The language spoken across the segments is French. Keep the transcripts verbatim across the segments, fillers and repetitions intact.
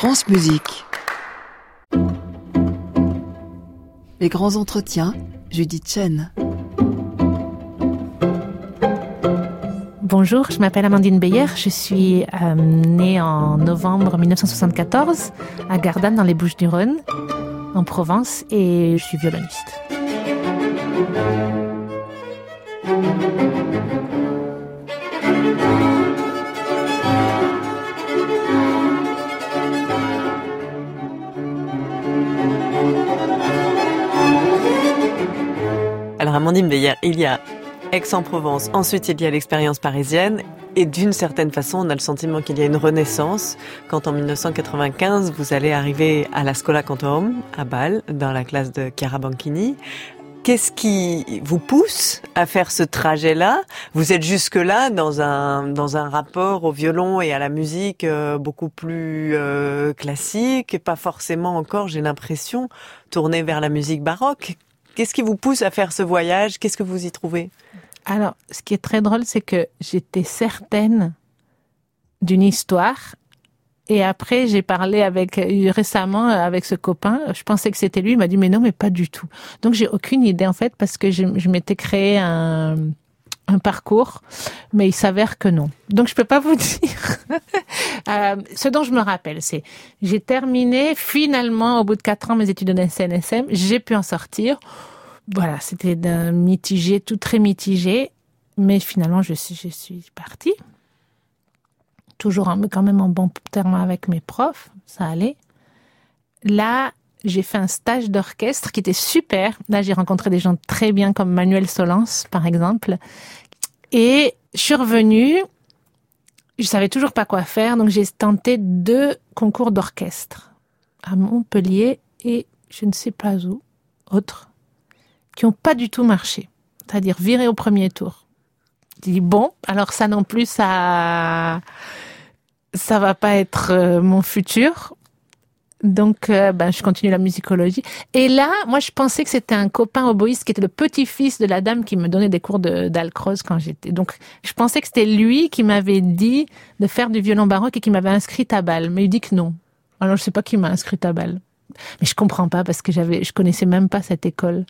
France Musique. Les grands entretiens, Judith Chen. Bonjour, je m'appelle Amandine Beyer, je suis euh, née en novembre dix-neuf cent soixante-quatorze à Gardanne dans les Bouches-du-Rhône, en Provence, et je suis violoniste. Alors Amandine Beyer, il y a Aix-en-Provence, ensuite il y a l'expérience parisienne, et d'une certaine façon on a le sentiment qu'il y a une renaissance quand en dix-neuf cent quatre-vingt-quinze vous allez arriver à la Schola Cantorum à Bâle, dans la classe de Chiara Banchini. Qu'est-ce qui vous pousse à faire ce trajet-là ? Vous êtes jusque-là dans un dans un rapport au violon et à la musique euh, beaucoup plus euh, classique, et pas forcément encore, j'ai l'impression, tourné vers la musique baroque. Qu'est-ce qui vous pousse à faire ce voyage ? Qu'est-ce que vous y trouvez ? Alors, ce qui est très drôle, c'est que j'étais certaine d'une histoire. Et après, j'ai parlé avec récemment avec ce copain. Je pensais que c'était lui. Il m'a dit, mais non, mais pas du tout. Donc, j'ai aucune idée, en fait, parce que je, je m'étais créé un, un parcours, mais il s'avère que non. Donc, je peux pas vous dire. euh, ce dont je me rappelle, c'est, j'ai terminé finalement, au bout de quatre ans, mes études de C N S M. J'ai pu en sortir. Voilà, c'était d'un mitigé, tout très mitigé. Mais finalement, je suis, je suis partie. Toujours en, quand même en bon terme avec mes profs, ça allait. Là, j'ai fait un stage d'orchestre qui était super. Là, j'ai rencontré des gens très bien comme Manuel Solans, par exemple. Et je suis revenue, je savais toujours pas quoi faire, donc j'ai tenté deux concours d'orchestre à Montpellier et je ne sais pas où, autres, qui ont pas du tout marché. C'est-à-dire viré au premier tour. Je dis bon, alors ça non plus, ça... ça va pas être euh, mon futur. Donc, euh, ben, je continue la musicologie. Et là, moi, je pensais que c'était un copain oboïste qui était le petit-fils de la dame qui me donnait des cours de, d'Alcroze quand j'étais. Donc, je pensais que c'était lui qui m'avait dit de faire du violon baroque et qui m'avait inscrite à Bâle. Mais il dit que non. Alors, je sais pas qui m'a inscrite à Bâle. Mais je comprends pas parce que j'avais, je connaissais même pas cette école.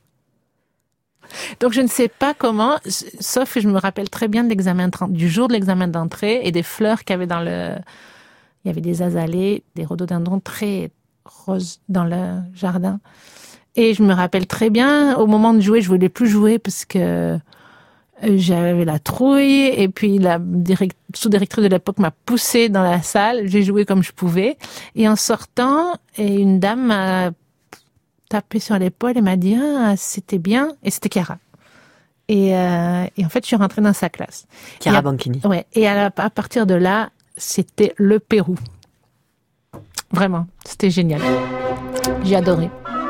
Donc, je ne sais pas comment, sauf que je me rappelle très bien de l'examen, du jour de l'examen d'entrée et des fleurs qu'il y avait dans le, il y avait des azalées, des rhododendrons très roses dans le jardin. Et je me rappelle très bien, au moment de jouer, je voulais plus jouer parce que j'avais la trouille, et puis la direct, sous-directrice de l'époque m'a poussée dans la salle, j'ai joué comme je pouvais. Et en sortant, et une dame m'a tapé sur l'épaule et m'a dit ah, c'était bien, et c'était Chiara. Et, euh, et en fait, je suis rentrée dans sa classe. Chiara Banchini. Ouais. Et à, la, à partir de là, c'était le Pérou. Vraiment, c'était génial. J'ai adoré.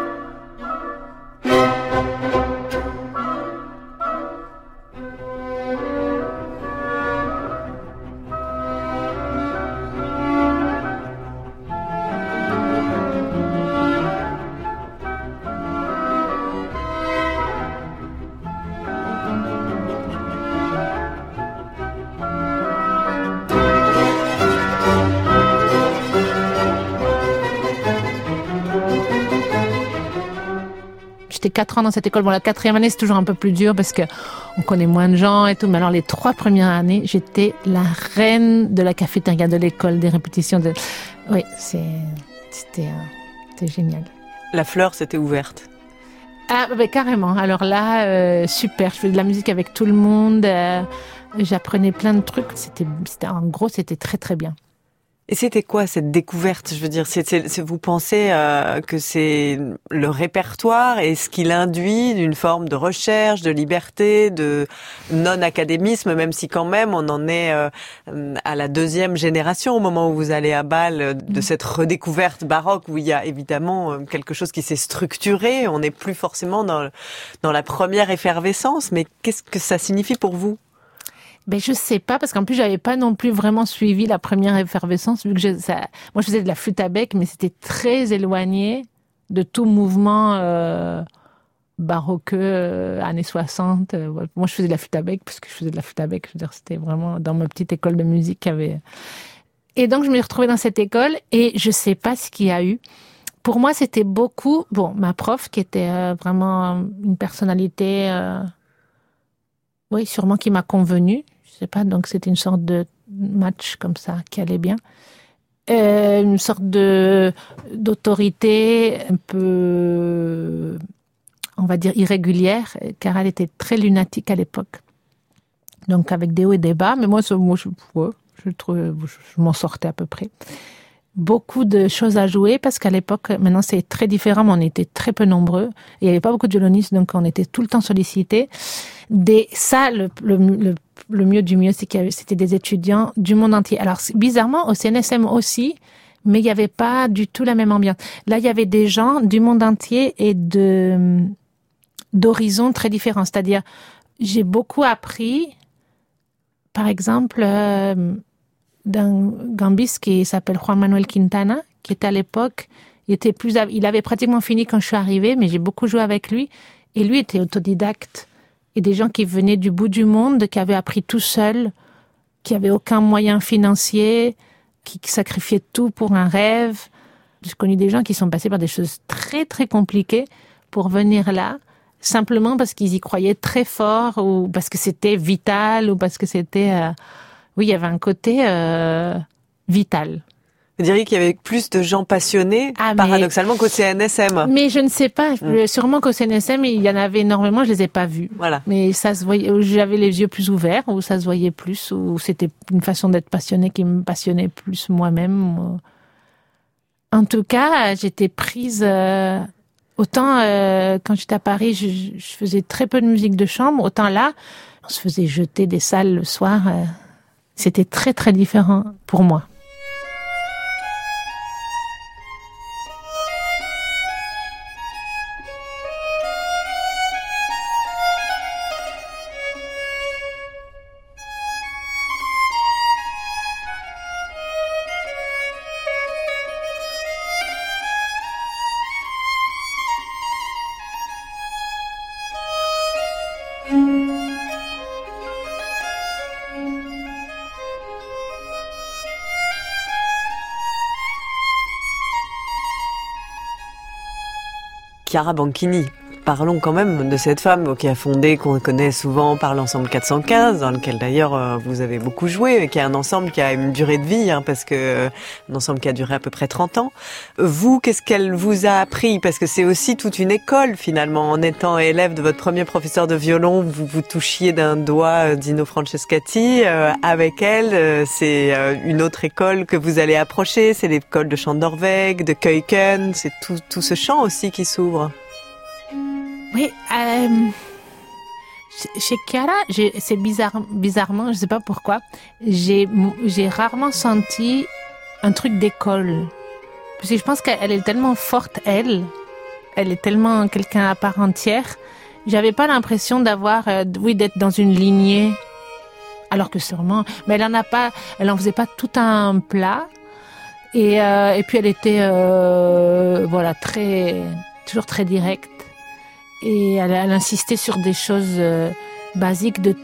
J'étais quatre ans dans cette école. Bon, la quatrième année, c'est toujours un peu plus dur parce que on connaît moins de gens et tout. Mais alors, les trois premières années, j'étais la reine de la cafétéria de l'école, des répétitions de... Oui, c'est, c'était, euh, c'était génial. La fleur s'était ouverte. Ah, ben, carrément. Alors là, euh, super. Je faisais de la musique avec tout le monde. Euh, j'apprenais plein de trucs. C'était, c'était, en gros, c'était très, très bien. Et c'était quoi cette découverte ? Je veux dire, c'est, c'est, c'est, vous pensez euh, que c'est le répertoire et ce qu'il induit d'une forme de recherche, de liberté, de non-académisme, même si quand même on en est euh, à la deuxième génération au moment où vous allez à Bâle, de cette redécouverte baroque où il y a évidemment quelque chose qui s'est structuré. On n'est plus forcément dans, dans la première effervescence, mais qu'est-ce que ça signifie pour vous ? Ben je sais pas, parce qu'en plus j'avais pas non plus vraiment suivi la première effervescence, vu que je, ça, moi je faisais de la flûte à bec, mais c'était très éloigné de tout mouvement euh, baroqueux euh, années soixante. Euh, moi je faisais de la flûte à bec parce que je faisais de la flûte à bec. Je veux dire, c'était vraiment dans ma petite école de musique qu'il y avait. Et donc, je me suis retrouvée dans cette école et je sais pas ce qu'il y a eu. Pour moi, c'était beaucoup... Bon, ma prof, qui était euh, vraiment une personnalité... Euh, oui, sûrement qui m'a convenu. Je sais pas, donc c'était une sorte de match comme ça qui allait bien. Euh, une sorte de d'autorité un peu, on va dire, irrégulière, car elle était très lunatique à l'époque. Donc avec des hauts et des bas, mais moi, ça, moi je, ouais, je, trouve, je m'en sortais à peu près. Beaucoup de choses à jouer, parce qu'à l'époque, maintenant c'est très différent, mais on était très peu nombreux. Il n'y avait pas beaucoup de violonistes, donc on était tout le temps sollicités. Des, ça, le, le, le, le mieux du mieux, c'est qu'il y avait, c'était des étudiants du monde entier. Alors, bizarrement, au C N S M aussi, mais il n'y avait pas du tout la même ambiance. Là, il y avait des gens du monde entier et de, d'horizons très différents. C'est-à-dire, j'ai beaucoup appris, par exemple, euh, d'un gambiste qui s'appelle Juan Manuel Quintana, qui était à l'époque, il était plus, il avait pratiquement fini quand je suis arrivée, mais j'ai beaucoup joué avec lui. Et lui était autodidacte. Et des gens qui venaient du bout du monde, qui avaient appris tout seuls, qui avaient aucun moyen financier, qui, qui sacrifiaient tout pour un rêve. J'ai connu des gens qui sont passés par des choses très, très compliquées pour venir là, simplement parce qu'ils y croyaient très fort, ou parce que c'était vital, ou parce que c'était... Euh... Oui, il y avait un côté euh, vital. Vous diriez qu'il y avait plus de gens passionnés, ah, paradoxalement, mais, qu'au C N S M. Mais je ne sais pas. Mmh. Sûrement qu'au C N S M, il y en avait énormément, je les ai pas vus. Voilà. Mais ça se voyait, j'avais les yeux plus ouverts, ou ça se voyait plus, ou c'était une façon d'être passionné qui me passionnait plus moi-même. En tout cas, j'étais prise... Euh, autant euh, quand j'étais à Paris, je, je faisais très peu de musique de chambre, autant là, on se faisait jeter des salles le soir. Euh, c'était très, très différent pour moi. Chiara Banchini. Parlons quand même de cette femme qui a fondé, qu'on connaît souvent par l'ensemble quatre cent quinze, dans lequel d'ailleurs vous avez beaucoup joué, qui est un ensemble qui a une durée de vie, hein, parce que un ensemble qui a duré à peu près trente ans. Vous, qu'est-ce qu'elle vous a appris? Parce que c'est aussi toute une école finalement. En étant élève de votre premier professeur de violon, vous vous touchiez d'un doigt Dino Francescatti. Euh, avec elle, c'est une autre école que vous allez approcher. C'est l'école de chant d'Orweg, de Keuken. C'est tout, tout ce chant aussi qui s'ouvre. Oui, euh, chez Chiara, j'ai, c'est bizarre, bizarrement, je sais pas pourquoi, j'ai, j'ai rarement senti un truc d'école. Parce que je pense qu'elle est tellement forte, elle, elle est tellement quelqu'un à part entière. J'avais pas l'impression d'avoir, euh, oui, d'être dans une lignée. Alors que sûrement, mais elle en a pas, elle en faisait pas tout un plat. Et, euh, et puis elle était, euh, voilà, très, toujours très directe. Et elle, elle insistait sur des choses euh, basiques de...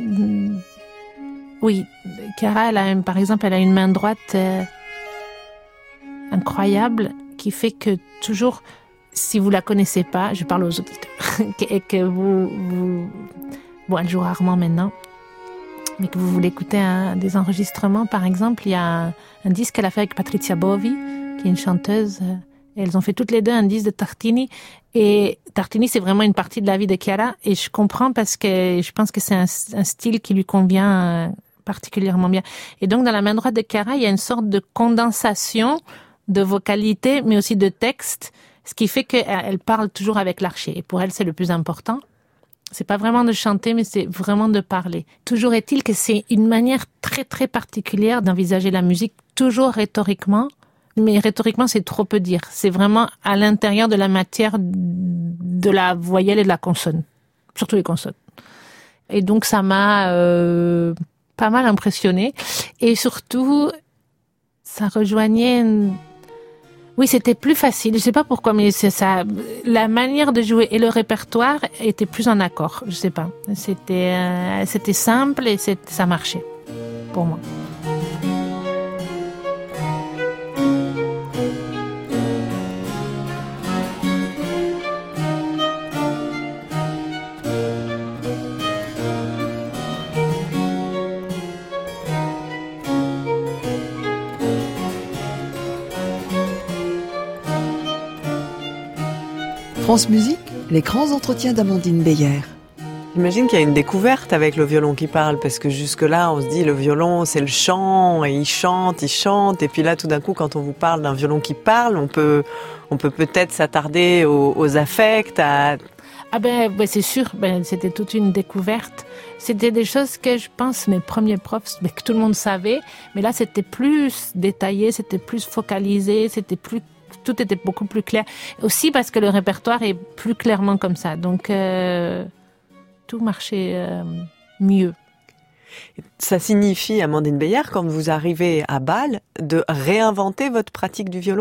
Oui, Chiara, elle a, par exemple, elle a une main droite euh, incroyable qui fait que toujours, si vous la connaissez pas, je parle aux auditeurs, et que vous, vous... Bon, elle joue rarement maintenant, mais que vous voulez écouter un, des enregistrements, par exemple, il y a un, un disque qu'elle a fait avec Patrizia Bovi, qui est une chanteuse... Euh, Et elles ont fait toutes les deux un disque de Tartini. Et Tartini, c'est vraiment une partie de la vie de Chiara. Et je comprends parce que je pense que c'est un, un style qui lui convient particulièrement bien. Et donc, dans la main droite de Chiara, il y a une sorte de condensation de vocalité, mais aussi de texte, ce qui fait qu'elle parle toujours avec l'archet. Et pour elle, c'est le plus important. C'est pas vraiment de chanter, mais c'est vraiment de parler. Toujours est-il que c'est une manière très, très particulière d'envisager la musique, toujours rhétoriquement. Mais rhétoriquement, c'est trop peu dire. C'est vraiment à l'intérieur de la matière de la voyelle et de la consonne. Surtout les consonnes. Et donc, ça m'a euh, pas mal impressionnée. Et surtout, ça rejoignait... Oui, c'était plus facile. Je sais pas pourquoi, mais c'est ça. La manière de jouer et le répertoire étaient plus en accord. Je sais pas. C'était, euh, c'était simple et c'est, ça marchait pour moi. France Musique, les grands entretiens d'Amandine Beyer. J'imagine qu'il y a une découverte avec le violon qui parle, parce que jusque-là, on se dit le violon, c'est le chant, et il chante, il chante, et puis là, tout d'un coup, quand on vous parle d'un violon qui parle, on peut, on peut peut-être s'attarder aux, aux affects, à... Ah ben, ben c'est sûr, ben, c'était toute une découverte. C'était des choses que je pense mes premiers profs, ben, que tout le monde savait, mais là, c'était plus détaillé, c'était plus focalisé, c'était plus, tout était beaucoup plus clair. Aussi parce que le répertoire est plus clairement comme ça, donc... Euh... tout marchait euh, mieux. Ça signifie, Amandine Beyer, quand vous arrivez à Bâle, de réinventer votre pratique du violon ?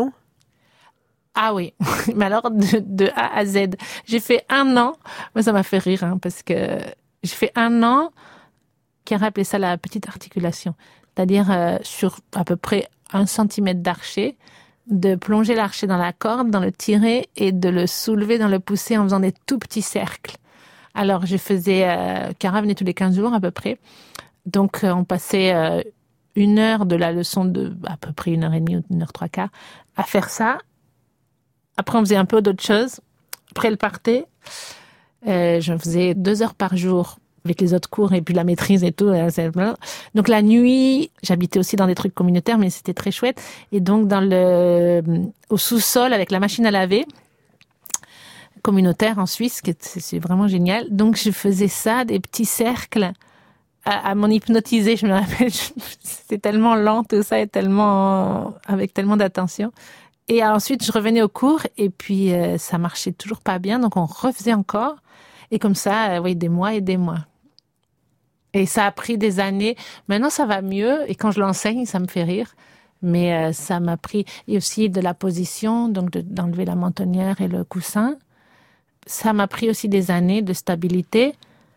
Ah oui, mais alors de, de A à Z. J'ai fait un an, moi ça m'a fait rire, hein, parce que j'ai fait un an qui a rappelé ça la petite articulation. C'est-à-dire euh, sur à peu près un centimètre d'archet, de plonger l'archet dans la corde, dans le tirer et de le soulever dans le pousser en faisant des tout petits cercles. Alors, je faisais... Euh, Cara venait tous les quinze jours, à peu près. Donc, euh, on passait euh, une heure de la leçon de... à peu près une heure et demie ou une heure trois quarts à faire ça. Après, on faisait un peu d'autres choses. Après, elle partait. Euh, je faisais deux heures par jour avec les autres cours et puis la maîtrise et tout. Donc, la nuit, j'habitais aussi dans des trucs communautaires, mais c'était très chouette. Et donc, dans le... au sous-sol, avec la machine à laver... communautaire en Suisse, que c'est vraiment génial. Donc, je faisais ça, des petits cercles, à, à m'en hypnotiser. Je me rappelle, c'était tellement lent, tout ça, et tellement, avec tellement d'attention. Et ensuite, je revenais au cours, et puis, euh, ça marchait toujours pas bien, donc on refaisait encore. Et comme ça, euh, oui, des mois et des mois. Et ça a pris des années. Maintenant, ça va mieux, et quand je l'enseigne, ça me fait rire. Mais euh, ça m'a pris, et aussi de la position, donc de, d'enlever la mentonnière et le coussin. Ça m'a pris aussi des années de stabilité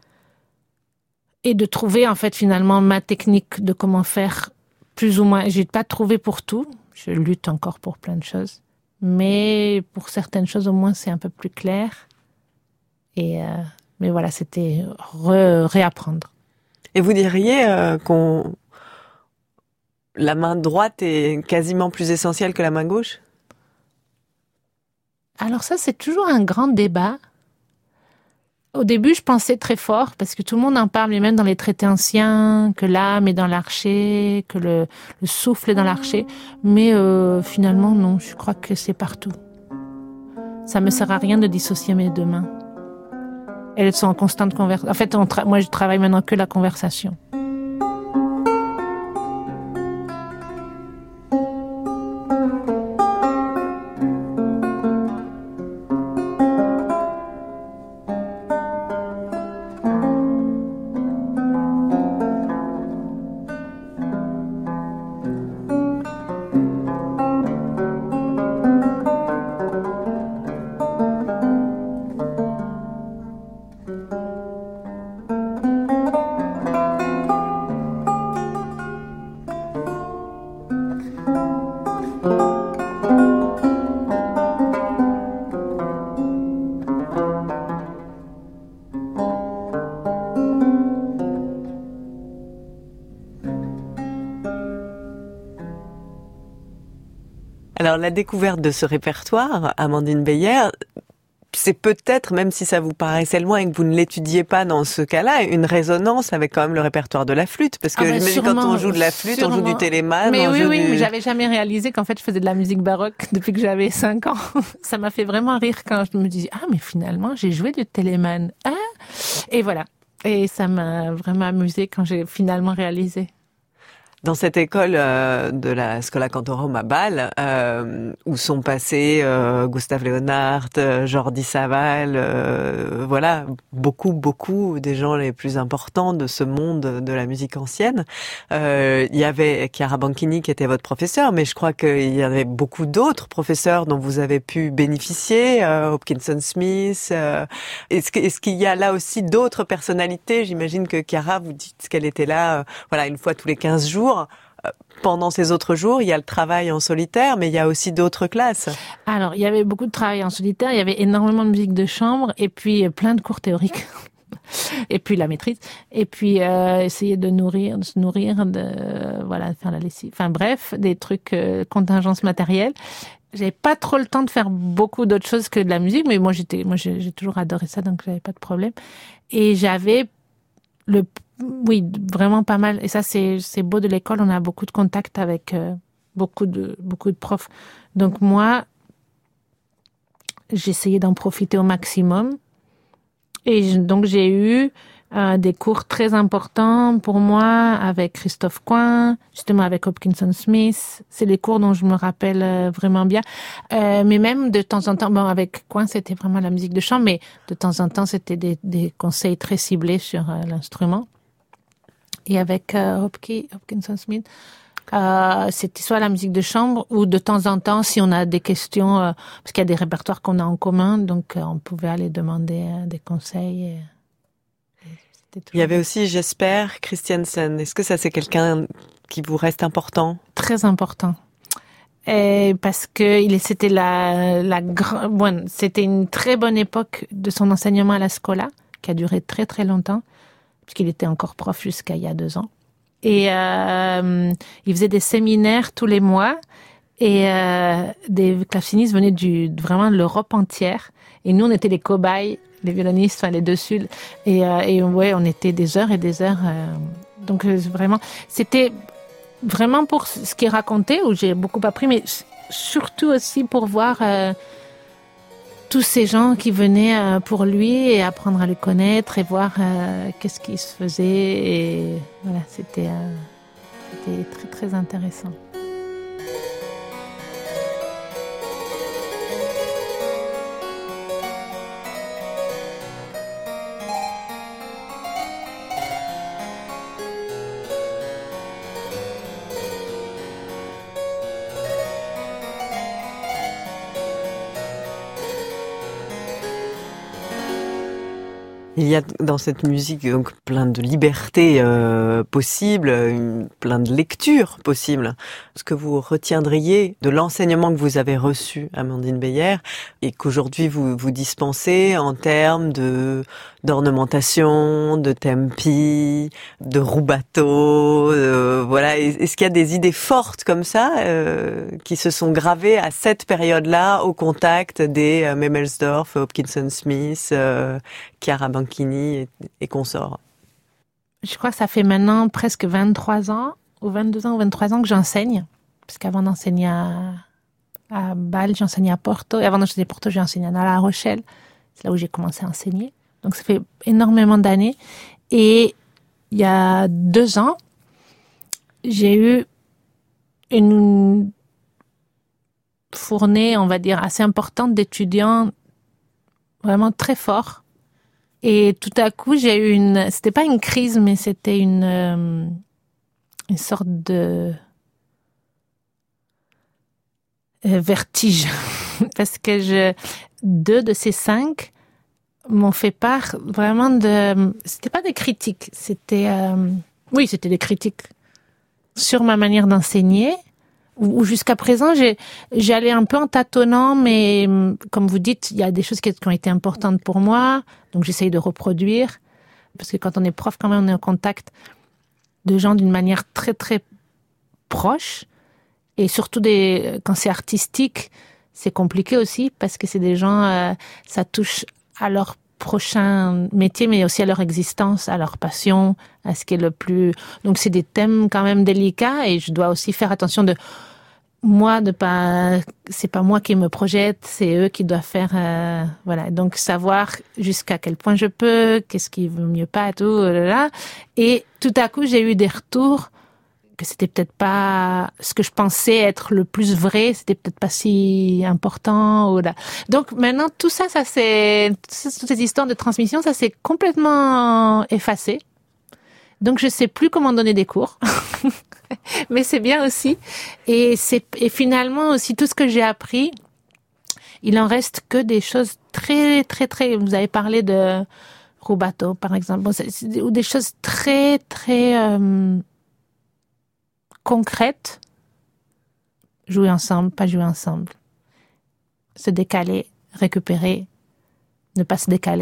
et de trouver en fait finalement ma technique de comment faire plus ou moins. Je n'ai pas trouvé pour tout, je lutte encore pour plein de choses, mais pour certaines choses au moins c'est un peu plus clair. Et euh, mais voilà, c'était re, réapprendre. Et vous diriez euh, qu'on la main droite est quasiment plus essentielle que la main gauche ? Alors ça, c'est toujours un grand débat. Au début, je pensais très fort, parce que tout le monde en parle, mais même dans les traités anciens, que l'âme est dans l'archet, que le, le souffle est dans l'archet. Mais euh, finalement, non, je crois que c'est partout. Ça me sert à rien de dissocier mes deux mains. Elles sont en constante conversation. En fait, on tra- moi, je travaille maintenant que la conversation. Alors, la découverte de ce répertoire, Amandine Beyer, c'est peut-être, même si ça vous paraissait loin et que vous ne l'étudiez pas dans ce cas-là, une résonance avec quand même le répertoire de la flûte. Parce que ah ben j'imagine quand on joue de la flûte, sûrement. on joue du téléman. Mais on oui, joue oui, du... mais j'avais jamais réalisé qu'en fait je faisais de la musique baroque depuis que j'avais cinq ans. Ça m'a fait vraiment rire quand je me disais, ah mais finalement j'ai joué du téléman. Ah et voilà. Et ça m'a vraiment amusé quand j'ai finalement réalisé. Dans cette école euh, de la Schola Cantorum à Bâle, euh, où sont passés euh, Gustave Leonhardt, euh, Jordi Savall, euh, voilà, beaucoup, beaucoup des gens les plus importants de ce monde de la musique ancienne. Euh, il y avait Chiara Banchini qui était votre professeur, mais je crois qu'il y avait beaucoup d'autres professeurs dont vous avez pu bénéficier, euh, Hopkinson Smith. Euh, est-ce, que, est-ce qu'il y a là aussi d'autres personnalités ? J'imagine que Chiara, vous dites qu'elle était là, euh, voilà, une fois tous les quinze jours. Pendant ces autres jours, il y a le travail en solitaire, mais il y a aussi d'autres classes. Alors, il y avait beaucoup de travail en solitaire, il y avait énormément de musique de chambre, et puis plein de cours théoriques, et puis la maîtrise, et puis euh, essayer de nourrir, de se nourrir, de euh, voilà, faire la lessive. Enfin bref, des trucs euh, contingences matérielles. j'avais pas trop le temps de faire beaucoup d'autres choses que de la musique, mais moi j'étais, moi j'ai, j'ai toujours adoré ça, donc j'avais pas de problème. Et j'avais le, oui, vraiment pas mal. Et ça c'est c'est beau de l'école, on a beaucoup de contacts avec euh, beaucoup de beaucoup de profs. Donc moi, j'essayais d'en profiter au maximum. Et je, donc j'ai eu Euh, des cours très importants pour moi avec Christophe Coin, justement avec Hopkinson Smith. C'est les cours dont je me rappelle euh, vraiment bien. Euh, mais même de temps en temps, bon, avec Coin, c'était vraiment la musique de chambre, mais de temps en temps, c'était des, des conseils très ciblés sur euh, l'instrument. Et avec euh, Hopki, Hopkinson Smith, euh, c'était soit la musique de chambre ou de temps en temps, si on a des questions, euh, parce qu'il y a des répertoires qu'on a en commun, donc euh, on pouvait aller demander euh, des conseils. Et, Il y avait aussi, j'espère, Christiansen. Est-ce que ça, c'est quelqu'un qui vous reste important? Très important. Et parce que il, c'était la, la, bon, c'était une très bonne époque de son enseignement à la Scola, qui a duré très très longtemps, puisqu'il était encore prof jusqu'à il y a deux ans. Et euh, il faisait des séminaires tous les mois, et euh, des clavecistes venaient du, vraiment de l'Europe entière. Et nous, on était les cobayes, les violonistes, enfin les dessus. Et, euh, et ouais, on était des heures et des heures. Euh, donc euh, vraiment, c'était vraiment pour ce qu'il racontait, où j'ai beaucoup appris, mais surtout aussi pour voir euh, tous ces gens qui venaient euh, pour lui et apprendre à le connaître et voir euh, qu'est-ce qui se faisait. Et voilà, c'était, euh, c'était très très intéressant. Il y a dans cette musique donc plein de libertés euh, possibles, une, plein de lectures possibles. Ce que vous retiendriez de l'enseignement que vous avez reçu, Amandine Beyer, et qu'aujourd'hui vous vous dispensez en termes de d'ornementation, de tempi, de rubato, euh, voilà. Est-ce qu'il y a des idées fortes comme ça euh, qui se sont gravées à cette période-là au contact des euh, Memelsdorff, Hopkinson Smith, euh, Chiara Banchini et, et consorts? Je crois que ça fait maintenant presque vingt-trois ans, ou vingt-deux ans ou vingt-trois ans que j'enseigne. Parce qu'avant d'enseigner à, à Bâle, j'enseignais à Porto. Et avant d'enseigner à Porto, j'ai enseigné à La Rochelle. C'est là où j'ai commencé à enseigner. Donc ça fait énormément d'années. Et il y a deux ans, j'ai eu une fournée, on va dire, assez importante d'étudiants vraiment très forts. Et tout à coup, j'ai eu une, c'était pas une crise, mais c'était une, euh, une sorte de euh, vertige. Parce que je, deux de ces cinq m'ont fait part vraiment de, c'était pas des critiques, c'était, euh, oui, c'était des critiques sur ma manière d'enseigner, où jusqu'à présent, j'ai, j'allais un peu en tâtonnant, mais comme vous dites, il y a des choses qui ont été importantes pour moi, donc j'essaye de reproduire, parce que quand on est prof, quand même, on est en contact de gens d'une manière très, très proche, et surtout des, quand c'est artistique, c'est compliqué aussi, parce que c'est des gens, euh, ça touche à leur prochain métier, mais aussi à leur existence, à leur passion, à ce qui est le plus... Donc c'est des thèmes quand même délicats, et je dois aussi faire attention de moi, de pas... C'est pas moi qui me projette, c'est eux qui doivent faire... Euh, voilà, donc savoir jusqu'à quel point je peux, qu'est-ce qui veut mieux pas, tout, là. Et tout à coup, j'ai eu des retours que c'était peut-être pas ce que je pensais être le plus vrai, c'était peut-être pas si important, ou là. Donc maintenant, tout ça, ça c'est, toutes ces histoires de transmission, ça s'est complètement effacé. Donc je sais plus comment donner des cours. Mais c'est bien aussi. Et c'est, et finalement aussi tout ce que j'ai appris, il en reste que des choses très, très, très, vous avez parlé de rubato, par exemple, bon, c'est, c'est, ou des choses très, très, euh, concrètes. Jouer ensemble, pas jouer ensemble. Se décaler, récupérer, ne pas se décaler,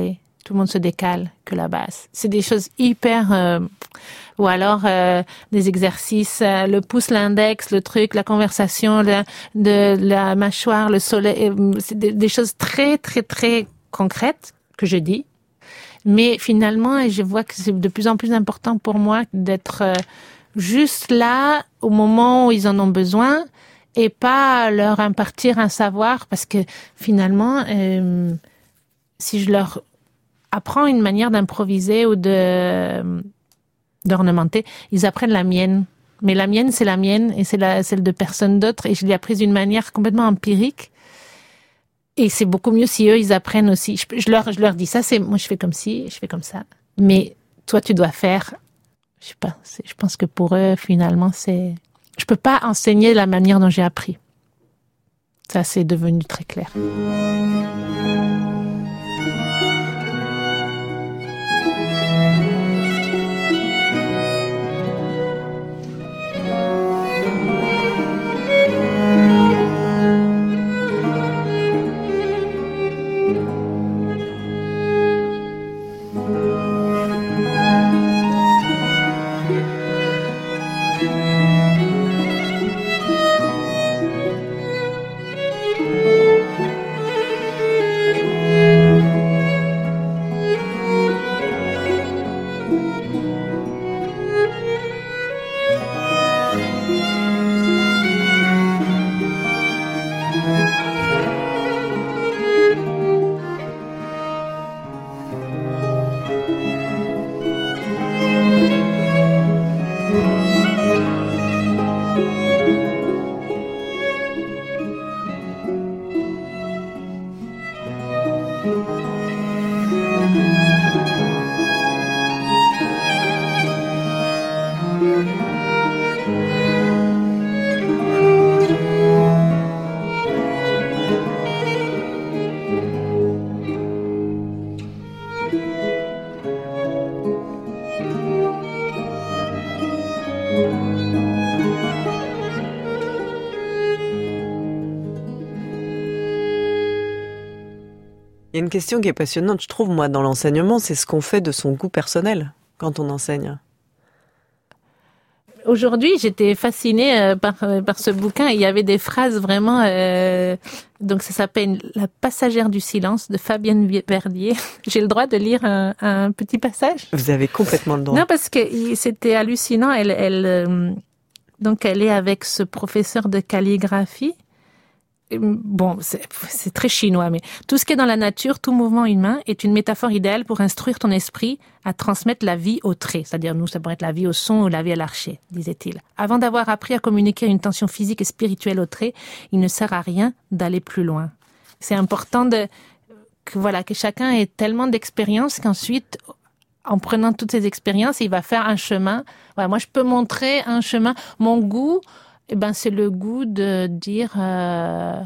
tout le monde se décale que la basse. C'est des choses hyper... Euh, ou alors euh, des exercices, euh, le pouce, l'index, le truc, la conversation, le, de la mâchoire, le soleil. Euh, c'est des, des choses très, très, très concrètes que je dis. Mais finalement, je vois que c'est de plus en plus important pour moi d'être euh, juste là au moment où ils en ont besoin et pas leur impartir un savoir parce que finalement, euh, si je leur apprends une manière d'improviser ou de d'ornementer, ils apprennent la mienne. Mais la mienne, c'est la mienne et c'est la, celle de personne d'autre et je l'ai apprise d'une manière complètement empirique. Et c'est beaucoup mieux si eux, ils apprennent aussi. Je, je leur, je leur dis ça, c'est, moi, je fais comme ci, je fais comme ça. Mais toi, tu dois faire, je sais pas, c'est, je pense que pour eux, finalement, c'est, je peux pas enseigner la manière dont j'ai appris. Ça, c'est devenu très clair. Il y a une question qui est passionnante, je trouve, moi, dans l'enseignement, c'est ce qu'on fait de son goût personnel quand on enseigne. Aujourd'hui, j'étais fascinée euh, par euh, par ce bouquin. Il y avait des phrases vraiment. Euh, donc, ça s'appelle La passagère du silence de Fabienne Verdier. J'ai le droit de lire un, un petit passage. Vous avez complètement le droit. Non, parce que c'était hallucinant. Elle, elle, euh, donc, elle est avec ce professeur de calligraphie. Bon, c'est, c'est très chinois, mais tout ce qui est dans la nature, tout mouvement humain est une métaphore idéale pour instruire ton esprit à transmettre la vie au trait. C'est-à-dire, nous, ça pourrait être la vie au son ou la vie à l'archet, disait-il. Avant d'avoir appris à communiquer une tension physique et spirituelle au trait, il ne sert à rien d'aller plus loin. C'est important de, que voilà, que chacun ait tellement d'expériences qu'ensuite, en prenant toutes ces expériences, il va faire un chemin. Voilà, moi, je peux montrer un chemin. Mon goût, eh ben, c'est le goût de dire euh,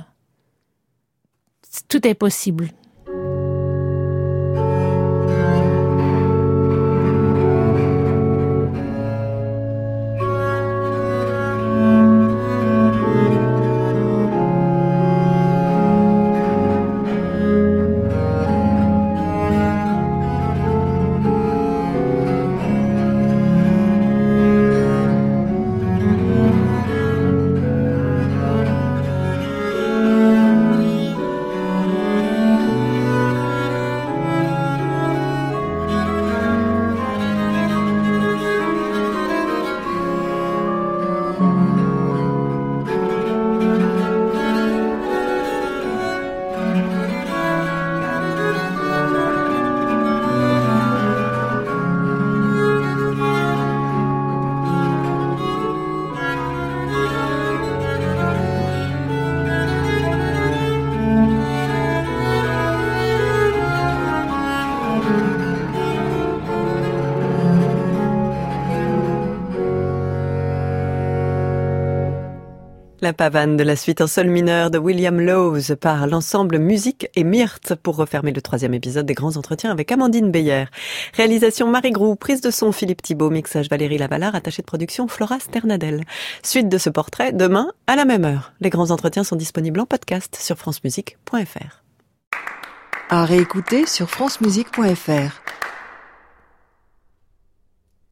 tout est possible. La pavane de la suite en sol mineur de William Lowes par l'ensemble Musique et Myrthe pour refermer le troisième épisode des Grands Entretiens avec Amandine Beyer. Réalisation Marie Groux, prise de son Philippe Thibault, mixage Valérie Lavalard, attachée de production Flora Sternadel. Suite de ce portrait, demain à la même heure. Les Grands Entretiens sont disponibles en podcast sur francemusique point f r. À réécouter sur francemusique point fr.